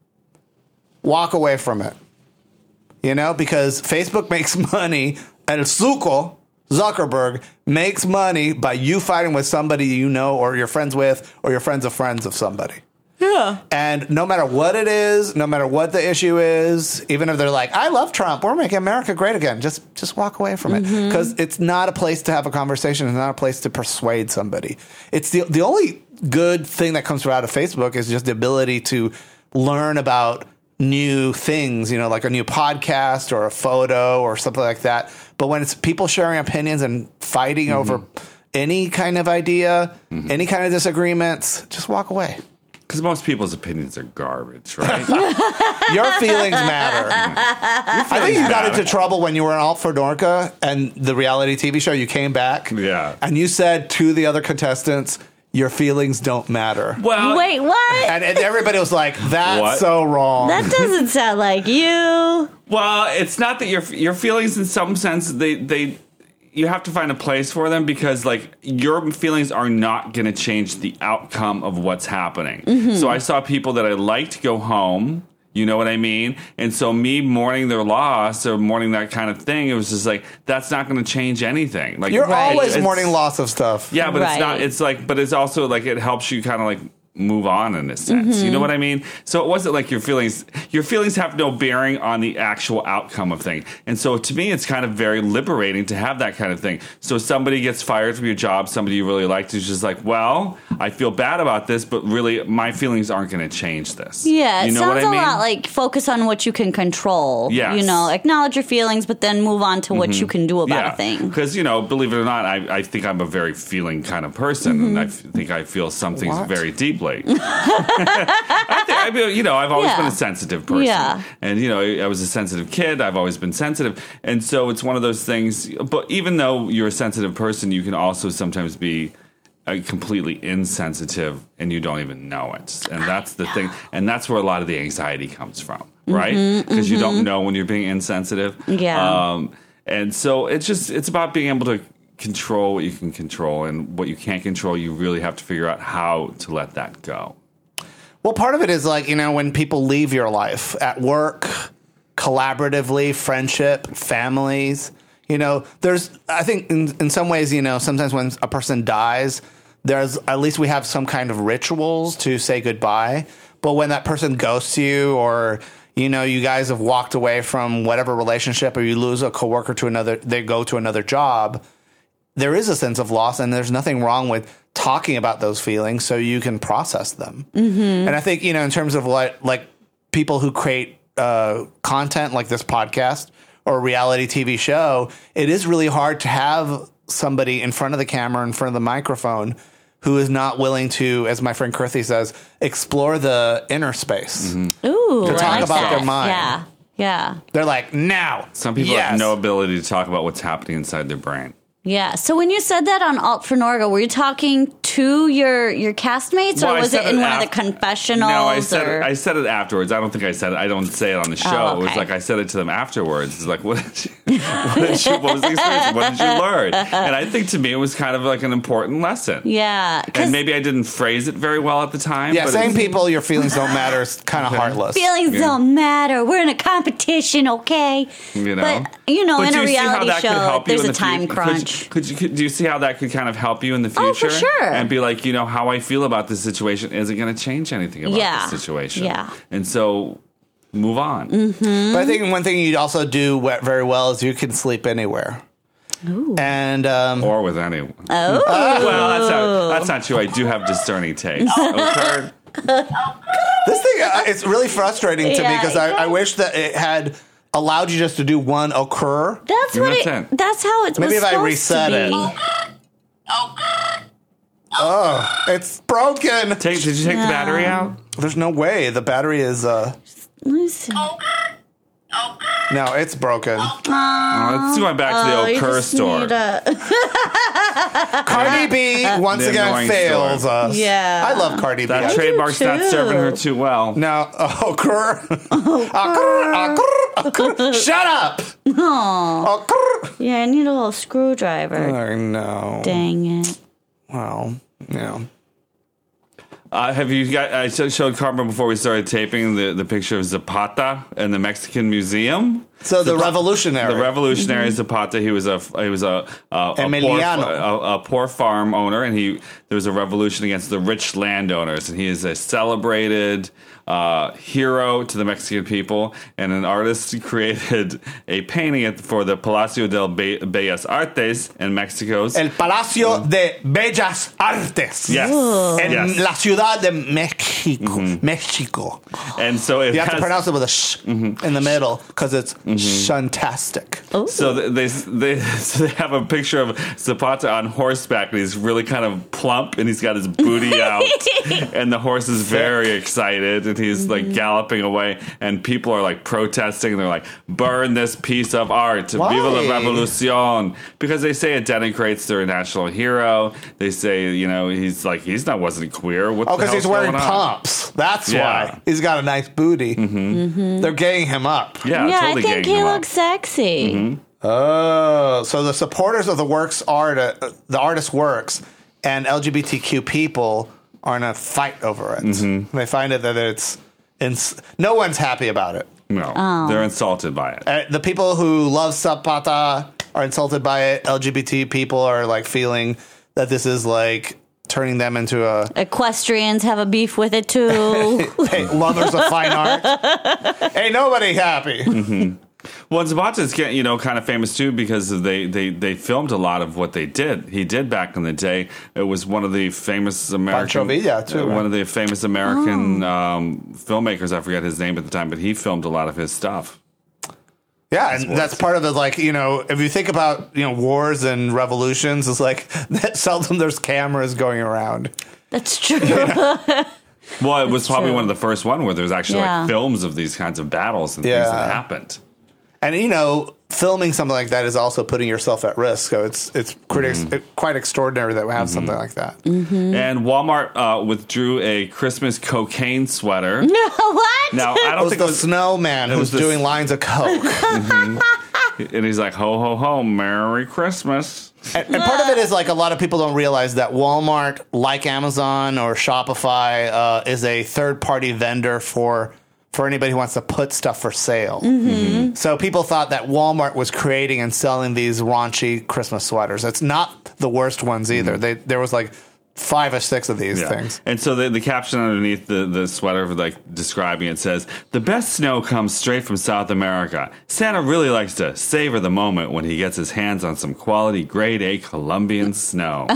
walk away from it. You know, because Facebook makes money, El Suco, Zuckerberg, makes money by you fighting with somebody you know or you're friends with or you're friends of friends of somebody. Yeah. And no matter what it is, no matter what the issue is, even if they're like, I love Trump, we're making America great again, just just walk away from it. Because it's not a place to have a conversation. It's not a place to persuade somebody. It's the the only good thing that comes out of Facebook is just the ability to learn about new things, you know, like a new podcast or a photo or something like that. But when it's people sharing opinions and fighting over any kind of idea, any kind of disagreements, just walk away. Because most people's opinions are garbage, right? Your feelings matter. I think you got into trouble when you were on Alt for Norca and the reality T V show. You came back, Yeah. and you said to the other contestants, "Your feelings don't matter." Well, Wait, what? And, and everybody was like, "That's What? so wrong." That doesn't sound like you. Well, it's not that your your feelings, in some sense, they they you have to find a place for them because, like, your feelings are not going to change the outcome of what's happening. So I saw people that I liked go home. You know what I mean? And so me mourning their loss or mourning that kind of thing, it was just like, that's not going to change anything. Like, You're Right. always it's- mourning loss of stuff. Yeah, but it's not. Right. It's like, but it's also like it helps you kind of like move on in a sense. You know what I mean? So it wasn't like your feelings. Your feelings have no bearing on the actual outcome of things. And so to me, it's kind of very liberating to have that kind of thing. So somebody gets fired from your job, somebody you really liked, is just like, well, I feel bad about this, but really, my feelings aren't going to change this. Yeah, it you know sounds what I mean? a lot like focus on what you can control. Yes. You know, acknowledge your feelings, but then move on to what you can do about a thing. Because, you know, believe it or not, I, I think I'm a very feeling kind of person, and I f- think I feel some things What? very deeply. I think, I mean, you know, I've always Yeah. been a sensitive person. Yeah. And, you know, I, I was a sensitive kid. I've always been sensitive. And so it's one of those things. But even though you're a sensitive person, you can also sometimes be uh, completely insensitive and you don't even know it. And that's the thing. And that's where a lot of the anxiety comes from, right? Because you don't know when you're being insensitive. Yeah. Um, and so it's just, it's about being able to control what you can control, and what you can't control, you really have to figure out how to let that go. Well, part of it is like, you know, when people leave your life at work, collaboratively, friendship, families, You know, there's, I think in, in some ways, you know, sometimes when a person dies, there's, at least we have some kind of rituals to say goodbye. But when that person ghosts you, or, you know, you guys have walked away from whatever relationship, or you lose a coworker to another, they go to another job, there is a sense of loss, and there's nothing wrong with talking about those feelings so you can process them. Mm-hmm. And I think, you know, in terms of what, like people who create uh, content like this podcast, or a reality T V show, it is really hard to have somebody in front of the camera, in front of the microphone, who is not willing to, as my friend Kirthi says, explore the inner space. Mm-hmm. Ooh, to talk I like about that. their mind. Yeah, yeah. They're like, now. Some people yes. have no ability to talk about what's happening inside their brain. Yeah. So when you said that on Alt for Norga, were you talking to your your castmates, or Well, I was it said in it one af- of the confessionals? No, I said or? it, I said it afterwards. I don't think I said it. I don't say it on the show. Oh, It was okay. like I said it to them afterwards. It's like, what did you, what, did you, what was the experience? What did you learn? And I think to me it was kind of like an important lesson. Yeah. 'cause And maybe I didn't phrase it very well at the time. Yeah, but same it's- people, your feelings don't matter. It's kind of heartless. feelings Yeah. don't matter. We're in a competition, okay? You know, But you know, But in do a you see how reality that could show, help you there's in a the time fu- could- crunch. Could, you, could do you see how that could kind of help you in the future? Oh, for sure. And be like, you know, how I feel about this situation isn't going to change anything about Yeah. the situation. Yeah. And so move on. Mm-hmm. But I think one thing you also do we- very well is you can sleep anywhere. Ooh. And um, Or with anyone. Oh. Well, that's not, that's not true. I do have discerning taste. Okay? this thing, uh, it's really frustrating to me Yeah, because I, yeah. I wish that it had allowed you just to do one occur. That's what That's it, it. that's how it Maybe was if I supposed reset to it. be. Oh, it's broken. Take, did you take the battery out? There's no way. The battery is, uh, Let me see. no, it's broken. Oh, let's go back to the Oh, you Occur just store. need a- Cardi B once The again annoying fails store. us. Yeah. I love Cardi B. That I- trademark's not too. serving her too well. No, occur. Occur, occur, occur. Shut up. Occur. Yeah, I need a little screwdriver. I know. Dang it. Well, yeah. Uh, have you got? I sh- showed Carmen before we started taping the, the picture of Zapata in the Mexican Museum. So the revolutionary. The revolutionary Mm-hmm. Zapata. He was a he was a a, a, poor, Emiliano. a, a poor farm owner, and he there was a revolution against the rich landowners, and he is a celebrated uh, hero to the Mexican people. And an artist created a painting at, for the Palacio del Be- Bellas Artes in Mexico's. El Palacio de Bellas Artes. Yes. En Yes. la ciudad de Mexico. Mexico. And so it You have to has- pronounce it with a sh in the middle because it's shuntastic. So they, they so they have a picture of Zapata on horseback, and he's really kind of plump, and he's got his booty out, and the horse is very excited, and he's like galloping away, and people are like protesting, and they're like, "Burn this piece of art! Why? Viva la revolucion!" Because they say it denigrates their national hero. They say, you know, he's like he's not wasn't queer. What Oh, the because he's hell's wearing going on? pumps. That's Yeah. why. He's got a nice booty. Mm-hmm. They're gaying him up. Yeah, Yeah, totally I think ganging he him up. looks sexy. Oh, so the supporters of the works art, uh, the artist's works, and L G B T Q people are in a fight over it. Mm-hmm. They find it that it's, ins- no one's happy about it. No, Oh. they're insulted by it. Uh, the people who love Zapata are insulted by it. L G B T people are like feeling that this is like turning them into a Equestrians have a beef with it too. hey, lovers of fine art. Ain't nobody happy. Well, Zapata's getting, you know, kind of famous too because they, they, they filmed a lot of what they did. He did back in the day. It was one of the famous American, Pancho Villa, too, uh, right? one of the famous American um, filmmakers. I forget his name at the time, but he filmed a lot of his stuff. Yeah, and that's part of it. Like, you know, if you think about, you know, wars and revolutions, it's like that seldom there's cameras going around. That's true. Well, it was probably true. one of the first one where there's actually Yeah. like films of these kinds of battles and Yeah. things that happened. And, you know, filming something like that is also putting yourself at risk. So it's it's quite, ex- quite extraordinary that we have something like that. And Walmart uh, withdrew a Christmas cocaine sweater. What? Now, I It don't was think the it was... snowman who was was the- doing lines of coke. And he's like, ho, ho, ho, Merry Christmas. and, and part of it is like a lot of people don't realize that Walmart, like Amazon or Shopify, uh, is a third party vendor for for anybody who wants to put stuff for sale. Mm-hmm. So people thought that Walmart was creating and selling these raunchy Christmas sweaters. It's not the worst ones either. Mm-hmm. They, there was like five or six of these Yeah. things. And so the, the caption underneath the, the sweater, like describing it, says, "The best snow comes straight from South America. Santa really likes to savor the moment when he gets his hands on some quality grade A Colombian snow."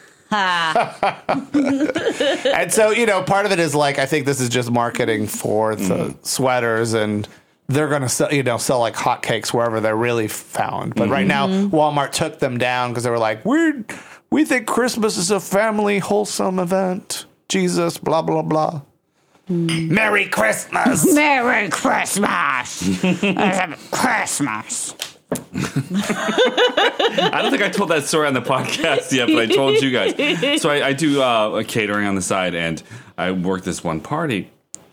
And so, you know, part of it is like, I think this is just marketing for the Mm-hmm. sweaters, and they're going to sell, you know, sell like hotcakes wherever they're really found. But right now, Mm-hmm. Walmart took them down because they were like, we we think Christmas is a family, wholesome event. Jesus, blah, blah, blah. Merry Christmas. Merry Christmas. Christmas. I don't think I told that story on the podcast yet, but I told you guys. So I, I do uh, a catering on the side, and I worked this one party,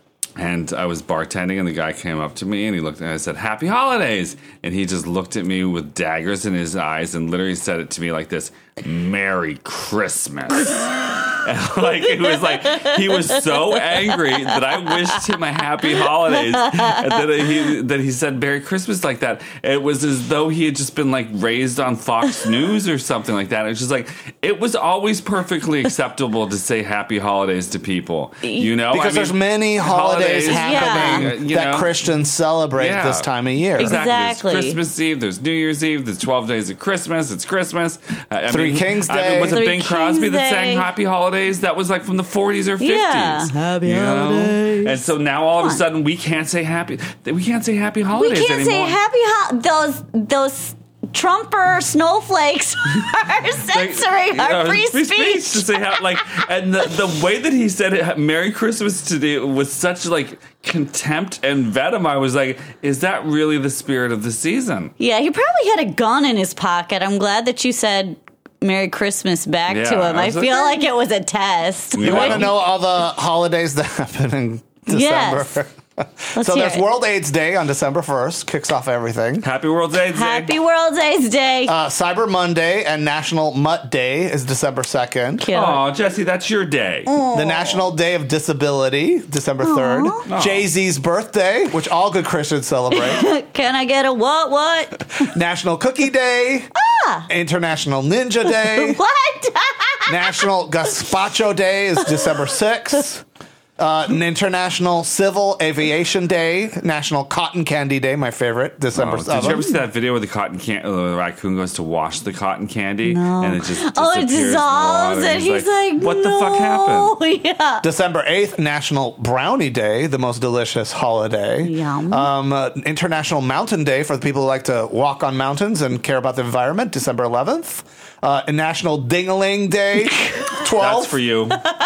and I was bartending, and the guy came up to me, and he looked, and I said, "Happy Holidays," and he just looked at me with daggers in his eyes, and literally said it to me like this: "Merry Christmas." And like it was like he was so angry that I wished him a happy holidays, and then he that he said Merry Christmas like that. It was as though he had just been like raised on Fox News or something like that. It's just like it was always perfectly acceptable to say Happy Holidays to people, you know, Because I mean, there's many holidays, happening Yeah. You that know? Christians celebrate Yeah. this time of year. Exactly. Exactly. There's Christmas Eve. There's New Year's Eve. There's twelve days of Christmas. It's Christmas. I, I Three mean, Kings I mean, Day. was it Three Bing Crosby Kings that sang Day. Happy Holidays? That was like from the forties or fifties. Yeah. Happy Holidays. And so now all of a sudden we can't say happy. We can't say Happy We Holidays can't anymore. say happy ho- those those Trumper snowflakes are censoring Like, our uh, free to speech. say ha- like, and the, the way that he said it, "Merry Christmas" today with such like contempt and venom. I was like, is that really the spirit of the season? Yeah, he probably had a gun in his pocket. I'm glad that you said Merry Christmas back Yeah, to him. I I was feel like- like it was a test. You You want to Well- know all the holidays that happen in December? Yes. Let's So hear there's it. World AIDS Day on December first, kicks off everything. Happy World AIDS Day. Happy World Aids Day. Uh, Cyber Monday and National Mutt Day is December second. Kill it. Oh, Jesse, that's your day. The National Day of Disability, December third. Jay-Z's birthday, which all good Christians celebrate. Can I get a what what? National Cookie Day. International Ninja Day. What? National Gazpacho Day is December sixth. Uh, an International Civil Aviation Day. National Cotton Candy Day, my favorite, December Oh, did you ever seventh. see that video where the cotton can- uh, the raccoon goes to wash the cotton candy and it just Oh, it disappears in the dissolves, water? and he's like, "What the no. fuck happened?" Yeah. December eighth, National Brownie Day, the most delicious holiday. Yum. Um, uh, International Mountain Day for the people who like to walk on mountains and care about the environment, December eleventh. Uh, and National Ding-a-Ling Day, twelfth. That's for you.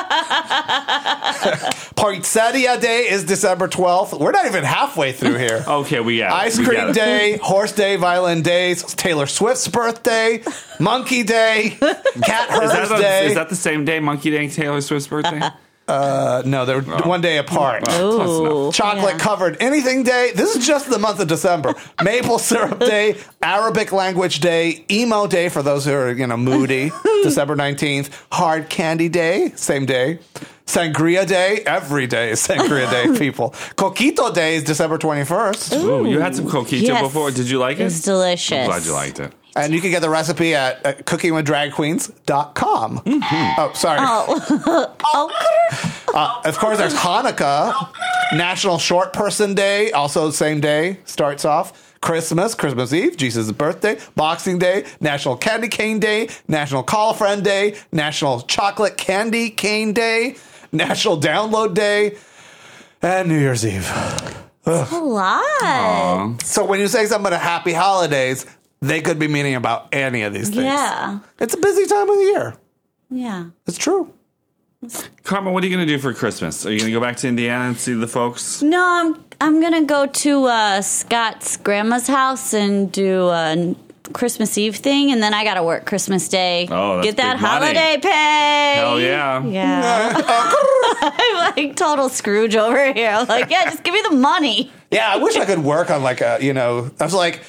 Poinsettia Day is December twelfth. We're not even halfway through here. Okay, we got it. Ice We Cream got it. Day, Horse Day, Violin Days, Taylor Swift's birthday, Monkey Day, Cat Is Herd's that, the, Day. is that the same day, Monkey Day, Taylor Swift's birthday? uh, no, they're one day apart. Close enough. Ooh. Chocolate Yeah. covered anything day. This is just the month of December. Maple syrup day, Arabic language day, emo day for those who are, you know, moody. December nineteenth. Hard candy day, same day. Sangria day, every day is Sangria day, people. Coquito day is December twenty-first. Ooh, you had some coquito Yes. before. Did you like it? It's delicious. I'm glad you liked it. And you can get the recipe at, at cooking with drag queens dot com. Oh, sorry. Oh, Uh, of course, there's Hanukkah, National Short Person Day, also same day, starts off. Christmas, Christmas Eve, Jesus' birthday, Boxing Day, National Candy Cane Day, National Call a Friend Day, National Chocolate Candy Cane Day, National Download Day, and New Year's Eve. a lot. So when you say something about happy holidays, they could be meaning about any of these things. Yeah. It's a busy time of the year. Yeah. It's true. Carmen, what are you going to do for Christmas? Are you going to go back to Indiana and see the folks? No, I'm I'm gonna go to uh, Scott's grandma's house and do a Christmas Eve thing, and then I gotta work Christmas Day. Oh, that's get that big money. holiday pay. Hell yeah. Yeah. I'm like total Scrooge over here. I'm like, yeah, just give me the money. Yeah, I wish I could work on like a, you know, I was like,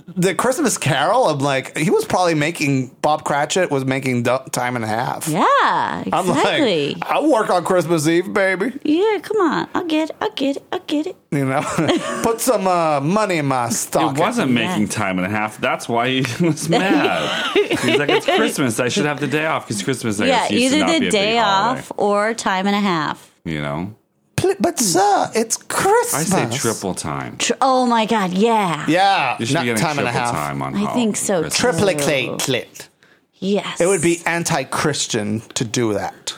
the Christmas Carol, I'm like, he was probably making, Bob Cratchit was making du- time and a half. Yeah, exactly. I'm like, I'll work on Christmas Eve, baby. Yeah, come on. I'll get it. I'll get it. I'll get it. You know, put some uh, money in my It stocking. wasn't making Yes. time and a half. That's why he was mad. He's like, it's Christmas. I should have the day off because Christmas. I Yeah, guess, used to either not be the a day big holiday, off or time and a half. You know, Pl- But sir, it's I Christmas. say triple time. Tr- oh my God, yeah. Yeah, You should not be getting time and triple a half. time on. I hol- think so, Christmas. too. Triplicate clit. Yes. It would be anti-Christian to do that.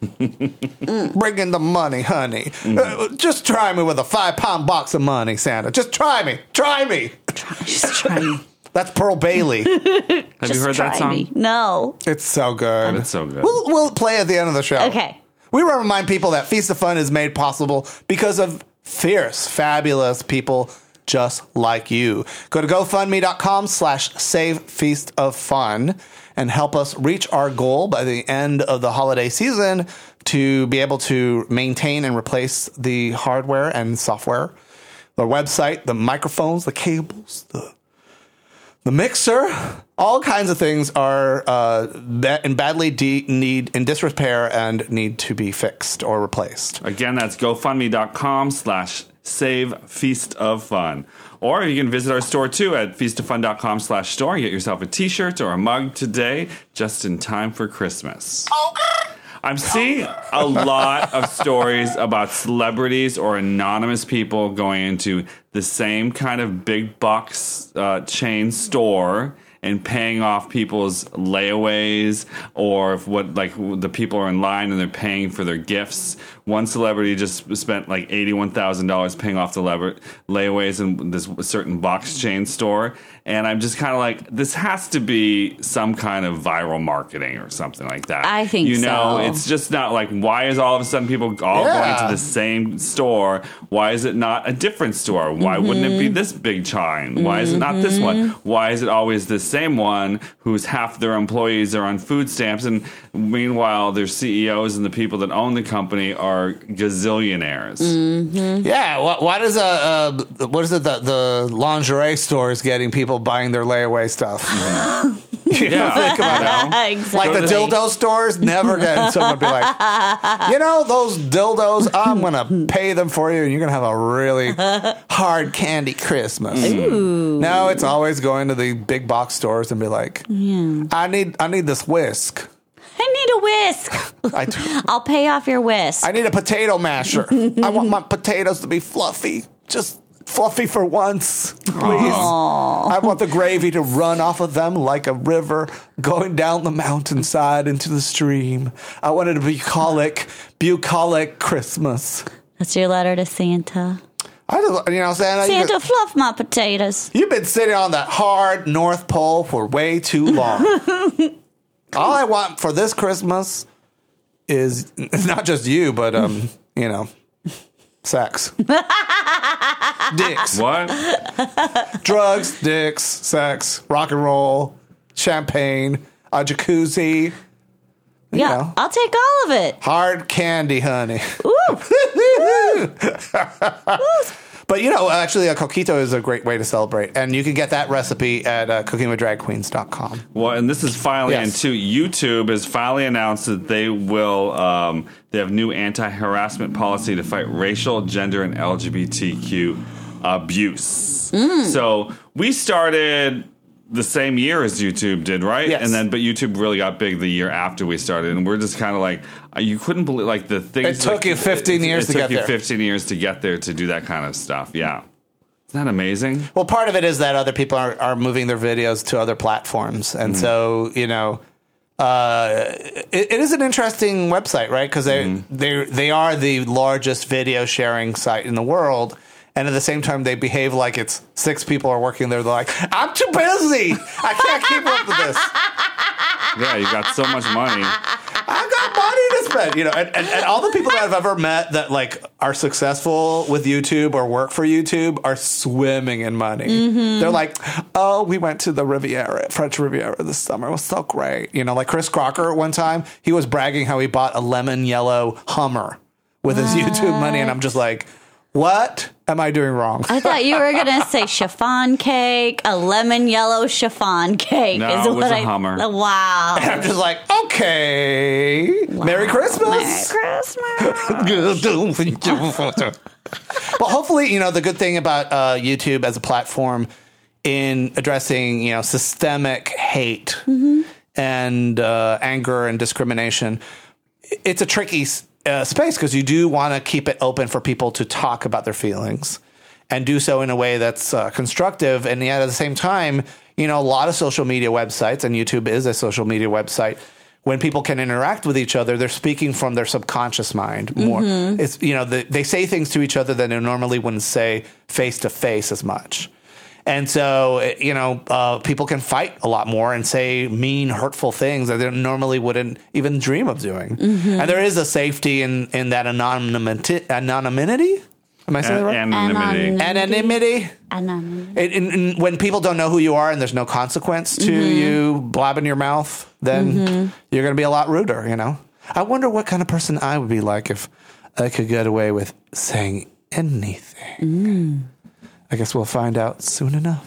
Bring in the money, honey. Uh, just try me with a five-pound box of money, Santa. Just try me. Try me. Just try me. That's Pearl Bailey. Have you Just heard that try song? me. No. It's so good. It's so good. We'll, we'll play at the end of the show. Okay. We want to remind people that Feast of Fun is made possible because of fierce, fabulous people just like you. Go to GoFundMe.com slash Save Feast of Fun and help us reach our goal by the end of the holiday season to be able to maintain and replace the hardware and software, the website, the microphones, the cables, the the mixer, all kinds of things are uh, ba- in badly de- need in disrepair and need to be fixed or replaced. Again, that's GoFundMe.com slash Save Feast of Fun. Or you can visit our store too at feastoffun.com slash store and get yourself a t-shirt or a mug today, just in time for Christmas. I'm seeing a lot of stories about celebrities or anonymous people going into the same kind of big box uh, chain store and paying off people's layaways, or if what like the people are in line and they're paying for their gifts. One celebrity just spent like eighty-one thousand dollars paying off the lever- layaways in this certain box chain store. And I'm just kind of like, this has to be some kind of viral marketing or something like that. I think You know, so. it's just not like, why is all of a sudden people all Yeah. going to the same store? Why is it not a different store? Why wouldn't it be this big chain? Why is it not this one? Why is it always the same one whose half their employees are on food stamps, and meanwhile their C E Os and the people that own the company are gazillionaires? Yeah, why, why does a uh, what is it the the lingerie store is getting people buying their layaway stuff? You know, Yeah. think about it. exactly. Like the dildo stores, never get someone be like, you know, those dildos, I'm going to pay them for you and you're going to have a really hard candy Christmas. No, it's always going to the big box stores and be like, I need I need this whisk. I need a whisk. I, do- I'll pay off your whisk. I need a potato masher. I want my potatoes to be fluffy. Just fluffy for once, please. I want the gravy to run off of them like a river going down the mountainside into the stream. I want it to be bucolic, bucolic Christmas. That's your letter to Santa. I just, you know, Santa, Santa, you, fluff my potatoes. you've been sitting on that hard North Pole for way too long. All I want for this Christmas is not just you, but um, you know, sex, dicks, What? drugs, dicks, sex, rock and roll, champagne, a jacuzzi. You Yeah, know, I'll take all of it. hard candy, honey. Ooh. But, you know, actually, a coquito is a great way to celebrate. And you can get that recipe at uh, cooking with drag queens dot com. Well, and this is finally Yes. in too. YouTube has finally announced that they will. Um, they have new anti-harassment policy to fight racial, gender, and L G B T Q abuse. Mm. So we started the same year as YouTube did, right? Yes. And then, but YouTube really got big the year after we started, and we're just kind of like, uh, you couldn't believe like the things. It took like, you fifteen years it to took get you there. Fifteen years to get there to do that kind of stuff. Yeah, isn't that amazing? Well, part of it is that other people are, are moving their videos to other platforms. And so, you know, uh, it, it is an interesting website, right? Because they, they, they are the largest video sharing site in the world. And at the same time, they behave like it's six people are working there. They're like, I'm too busy. I can't keep up with this. Yeah, you got so much money. I got money to spend, you know, and, and, and all the people that I've ever met that like are successful with YouTube or work for YouTube are swimming in money. They're like, oh, we went to the Riviera, French Riviera this summer. It was so great. You know, like Chris Crocker one time, he was bragging how he bought a lemon yellow Hummer with his YouTube money. And I'm just like, What am I doing wrong? I thought you were gonna say chiffon cake, a lemon yellow chiffon cake. No, is it was what a I, Hummer. Wow. I'm just like, okay. Merry Christmas. Merry Christmas. Well, hopefully, you know, the good thing about uh, YouTube as a platform in addressing, you know, systemic hate Mm-hmm. and uh, anger and discrimination, it's a tricky uh, space because you do want to keep it open for people to talk about their feelings and do so in a way that's uh, constructive. And yet at the same time, you know, a lot of social media websites, and YouTube is a social media website, when people can interact with each other, they're speaking from their subconscious mind more. Mm-hmm. It's, you know, the, they say things to each other that they normally wouldn't say face to face as much. And so, you know, uh, people can fight a lot more and say mean, hurtful things that they normally wouldn't even dream of doing. Mm-hmm. And there is a safety in, in that anonymity. Anonymity? Am I saying that right? Anonymity. Anonymity. Anonymity. It, in, in, when people don't know who you are and there's no consequence to you blabbing your mouth, then you're going to be a lot ruder, you know? I wonder what kind of person I would be like if I could get away with saying anything. Mm. I guess we'll find out soon enough.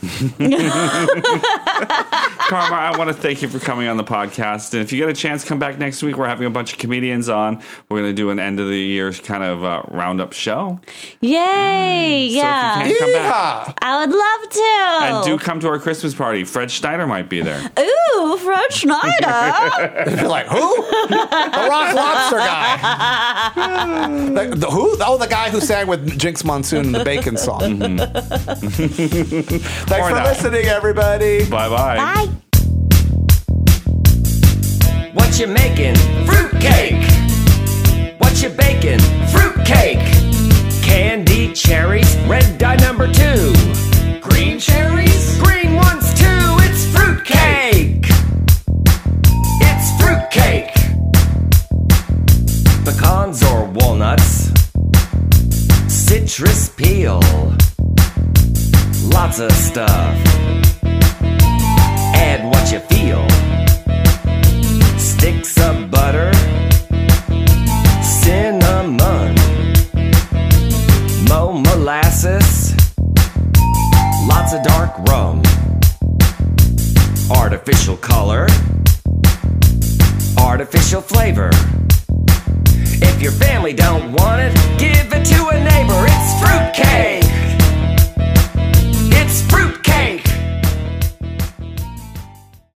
Karma, I want to thank you for coming on the podcast. And if you get a chance, come back next week. We're having a bunch of comedians on. We're going to do an end of the year kind of uh, roundup show. Yay! Yeah. So if you can't come back, Yeehaw! I would love to. and do come to our Christmas party. Fred Schneider might be there. Ooh, Fred Schneider. You're like, who? The Rock Lobster guy. the, the who? Oh, the guy who sang with Jinx Monsoon in the Bacon song. Thanks Or for not. listening, everybody. Bye-bye. Bye. What you making? Fruitcake. What you baking? Fruitcake. Candy cherries, red dye number two. Green cherries, green ones too. It's fruitcake. It's fruitcake. Pecans or walnuts. Citrus peel. Lots of stuff. Add what you feel. Sticks of butter, cinnamon, mo molasses, lots of dark rum, artificial color, artificial flavor. If your family don't want it, give it to a neighbor. It's fruitcake.